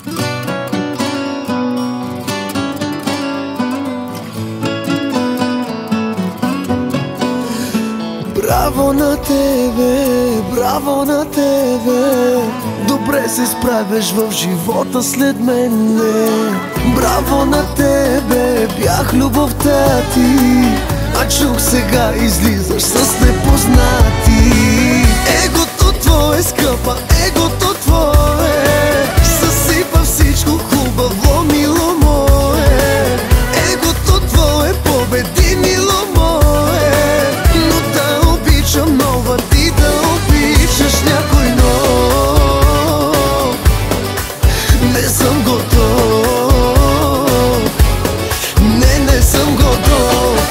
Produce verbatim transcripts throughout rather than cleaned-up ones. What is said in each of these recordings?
Браво на тебе, браво на тебе, добре се справяш в живота след мене. Браво на тебе, бях любовта ти, а чух сега излизаш с непознати. Егото твое, скъпа, егото твое съсипа всичко хубаво, мило мое. Егото твое победи, мило мое, но да обичам нова, ти да обичаш някой нов. Не съм готов, не, не съм готов.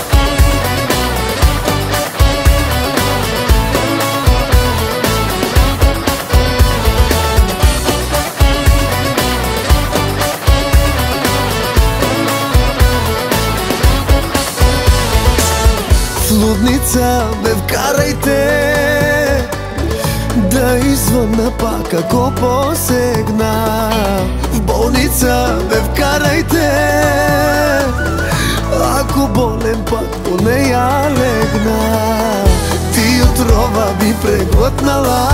В лудница ме вкарайте, да извънна пак ако посегна. В болница ме вкарайте, ако болен пак по нея легна. Ти отрова би преглътнала,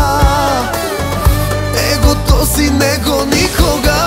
егото си него никога.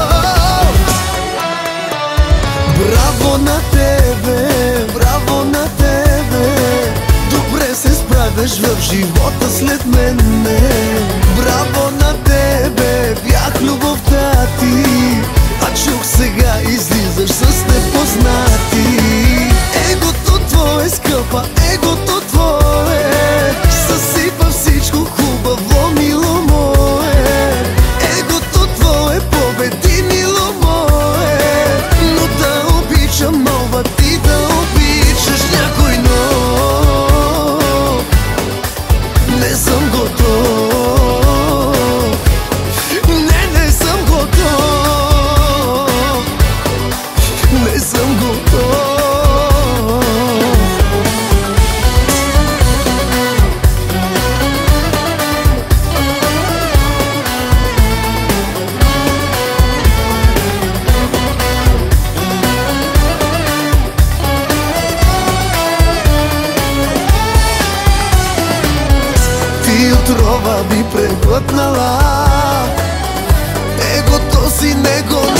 Браво на тебе, браво на тебе, добре се справяш в живота след мене. Браво на тебе, бях любовта ти, а чух сега излизаш с непознати. Егото твое, скъпа, егото твое съсипа всичко хубаво, мило мое. Егото твое победи, мило мое, но да обичам нова, ти да обичаш някой нов. Не съм готов, не, не съм готов, не съм готов. Ти отрова би преглътнала, егото си него